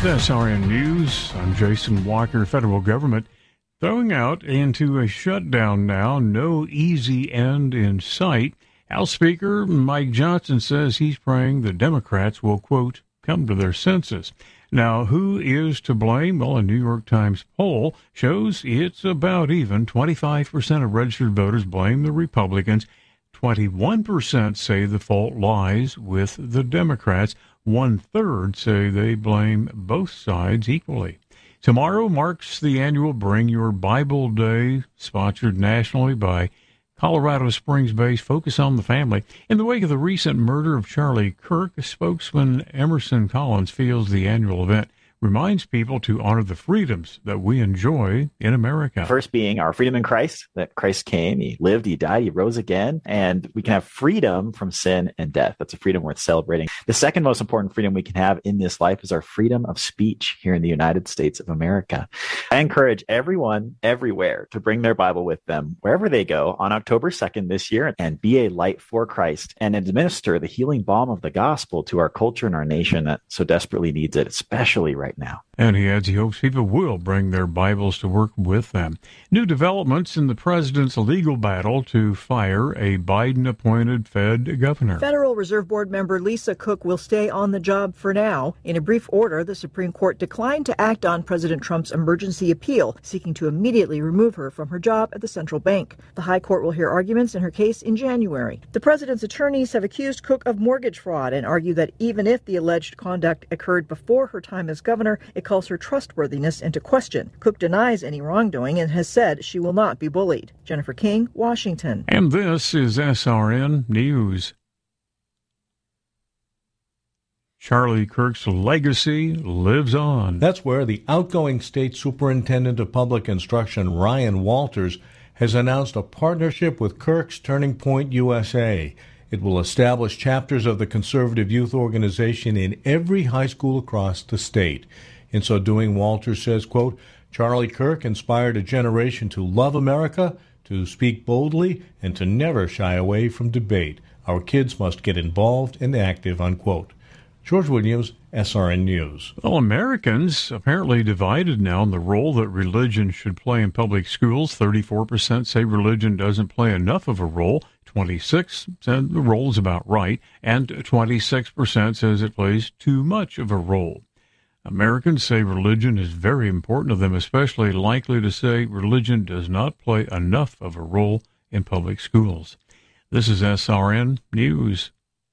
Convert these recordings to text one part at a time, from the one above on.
SRN News. I'm Jason Walker. Federal government throwing out into a shutdown now. No easy end in sight. House Speaker Mike Johnson says he's praying the Democrats will, quote, come to their senses. Now, who is to blame? Well, a New York Times poll shows it's about even. 25% of registered voters blame the Republicans. 21% say the fault lies with the Democrats. 1/3 say they blame both sides equally. Tomorrow marks the annual Bring Your Bible Day, sponsored nationally by Colorado Springs-based Focus on the Family. In the wake of the recent murder of Charlie Kirk, spokesman Emerson Collins feels the annual event reminds people to honor the freedoms that we enjoy in America. First being our freedom in Christ, that Christ came, he lived, he died, he rose again, and we can have freedom from sin and death. That's a freedom worth celebrating. The second most important freedom we can have in this life is our freedom of speech here in the United States of America. I encourage everyone everywhere to bring their Bible with them wherever they go on October 2nd this year and be a light for Christ and administer the healing balm of the gospel to our culture and our nation that so desperately needs it, especially right now. And he adds he hopes people will bring their Bibles to work with them. New developments in the president's legal battle to fire a Biden-appointed Fed governor. Federal Reserve Board member Lisa Cook will stay on the job for now. In a brief order, the Supreme Court declined to act on President Trump's emergency appeal, seeking to immediately remove her from her job at the central bank. The High Court will hear arguments in her case in January. The president's attorneys have accused Cook of mortgage fraud and argue that even if the alleged conduct occurred before her time as governor, it calls her trustworthiness into question. Cook denies any wrongdoing and has said she will not be bullied. Jennifer King, Washington. And this is SRN News. Charlie Kirk's legacy lives on. That's where the outgoing state superintendent of public instruction, Ryan Walters, has announced a partnership with Kirk's Turning Point USA. It will establish chapters of the conservative youth organization in every high school across the state. In so doing, Walters says, quote, Charlie Kirk inspired a generation to love America, to speak boldly, and to never shy away from debate. Our kids must get involved and active, unquote. George Williams, SRN News. Well, Americans apparently divided now on the role that religion should play in public schools. 34% say religion doesn't play enough of a role. 26% said the role is about right, and 26% says it plays too much of a role. Americans say religion is very important to them, especially likely to say religion does not play enough of a role in public schools. This is SRN News.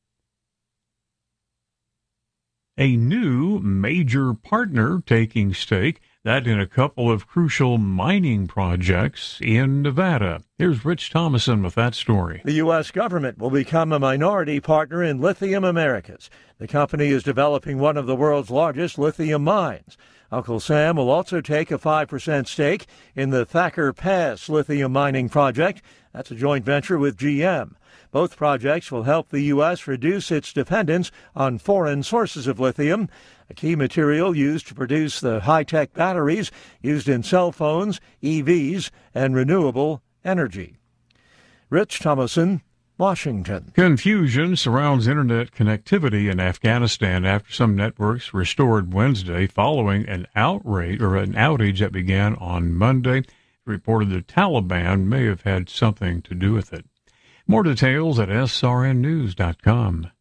A new major partner taking stake, that in a couple of crucial mining projects in Nevada. Here's Rich Thomason with that story. The U.S. government will become a minority partner in Lithium Americas. The company is developing one of the world's largest lithium mines. Uncle Sam will also take a 5% stake in the Thacker Pass lithium mining project. That's a joint venture with GM. Both projects will help the U.S. reduce its dependence on foreign sources of lithium, a key material used to produce the high-tech batteries used in cell phones, EVs, and renewable energy. Rich Thomason, Washington. Confusion surrounds Internet connectivity in Afghanistan after some networks restored Wednesday following an outage that began on Monday. It reported the Taliban may have had something to do with it. More details at srnnews.com.